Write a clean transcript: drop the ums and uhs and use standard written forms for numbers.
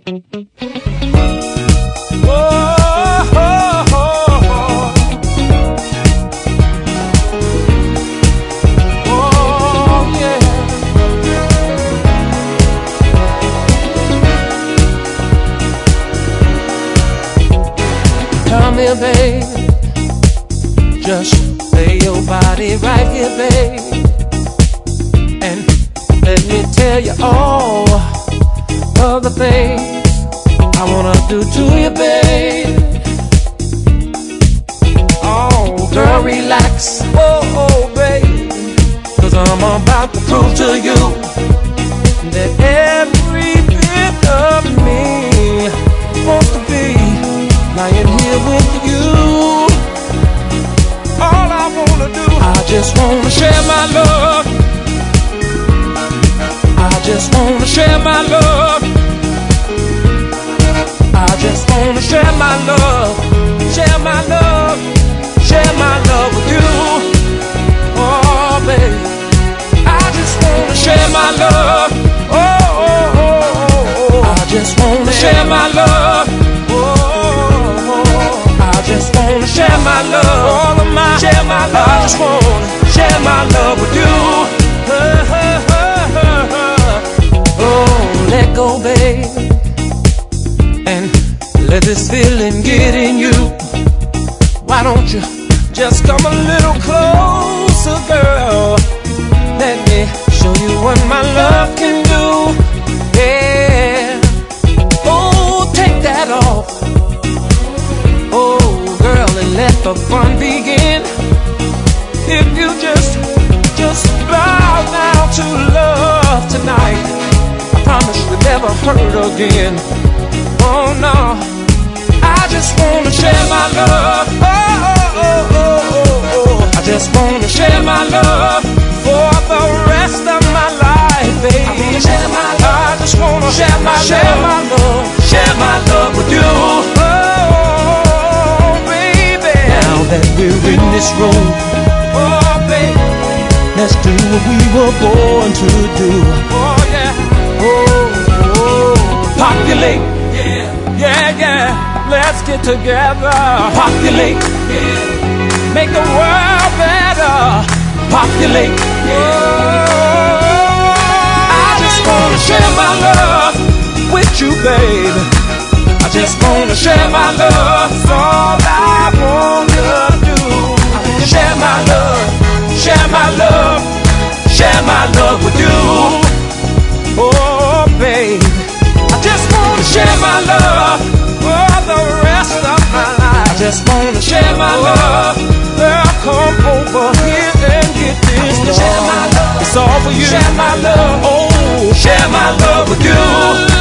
Come here, babe. Just lay your body right here, babe, and let me tell you all of the things I wanna do to you, babe. Oh, girl, relax. Oh, babe, 'cause I'm about to prove to you that every bit of me wants to be lying here with you. All I wanna do, I just wanna share my love. I just wanna share my love. I just wanna share my love. Share my love. Share my love with you. Oh, baby, I just wanna share my love. Oh, I just wanna share my love. I just wanna share my love, all of my, share my love. I just wanna share my love with you. Oh, let go, babe, and let this feeling get in you. Why don't you just come a little closer, girl? Let me show you what my love can do. Yeah. Oh, take that off. Let the fun begin. If you just bow down to love tonight, I promise you'll never hurt again. Oh no, I just wanna share my love. Oh, I just wanna share my love for the rest of my life, baby. I just wanna share my love, share my love with you. That we're in this room, oh baby, let's do what we were born to do. Oh yeah, oh, populate, yeah, let's get together. Populate, yeah, make the world better. Populate, yeah. I just wanna share my love with you, babe. I just wanna share my love, that's all I wanna do. Share my love, share my love, share my love with you. Oh, babe, I just wanna share my love for the rest of my life. I just wanna share my love. Girl, come over here and get this. Share my love, it's all for you. Share my love, oh, share my love with you.